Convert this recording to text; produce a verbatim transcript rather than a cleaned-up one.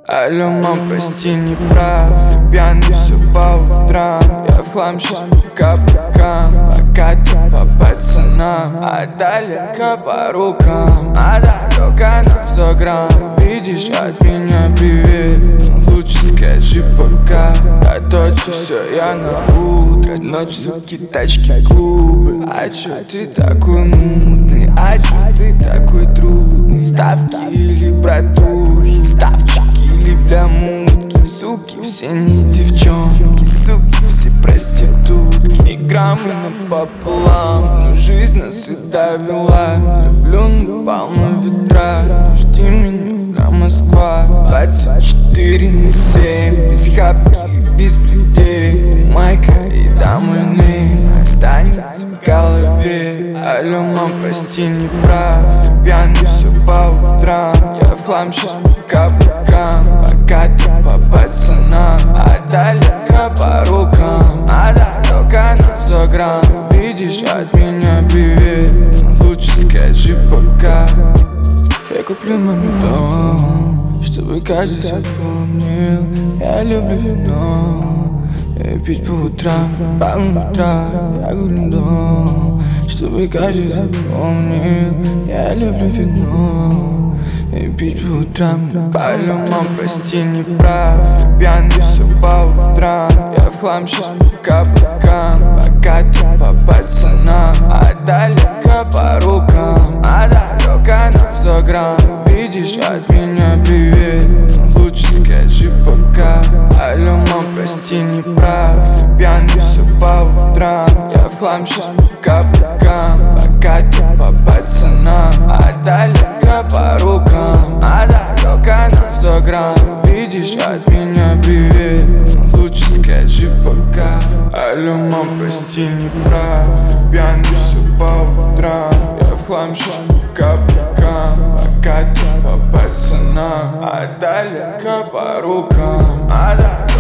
Алло, мам, прости, не прав. Я пьяный все по утрам. Я в хлам щас пока покам. Покатим по пацанам, а далеко по рукам. А дорога нам за грамм. Видишь от меня привет, лучше скажи пока. А то все я на утро. Ночь, суки, тачки, клубы. А чё ты такой мутный? А чё ты такой трудный? Ставки или братухи? Ставчики или бля мутки? Суки все не девчонки, суки все проститутки. Игра мы напополам, но жизнь нас и довела. Люблю напалм ветра, жди меня на Москва. Двадцать четыре на семь, без хапки, без плетей. Майка и да мой нейм останется в голове. Алло, мам, прости, не прав. Я пьяный все по утрам. Я в хлам щас пока покам. Покатим по пацанам, а далеко по рукам. А дорога нам за грамм. Видишь от меня привет, лучше скажи пока. Я куплю маме дом, чтобы каждый запомнил. Я люблю вино и пить по утрам, по утрам. Я куплю дом, чтобы каждый запомнил. Я люблю вино и пить по утрам. Алло, мам, прости, не прав. Я пьяный все по утрам. Я в хлам щас пока покам. Покатим по пацанам, а далеко по рукам. А дорога нам за грамм. Видишь от меня привет, лучше скажи пока. Алло, мам, прости, не прав. Я пьяный все по утрам. Я в хлам щас пока покам. Покатим по пацанам, а далеко по рукам. А дорога нам за грамм. Видишь от меня привет, лучше скажи пока. Алло, мам, прости, не прав. Я пьяный все по утрам. Я в хлам щас пока покам. Покатим по пацанам, а далеко по рукам. А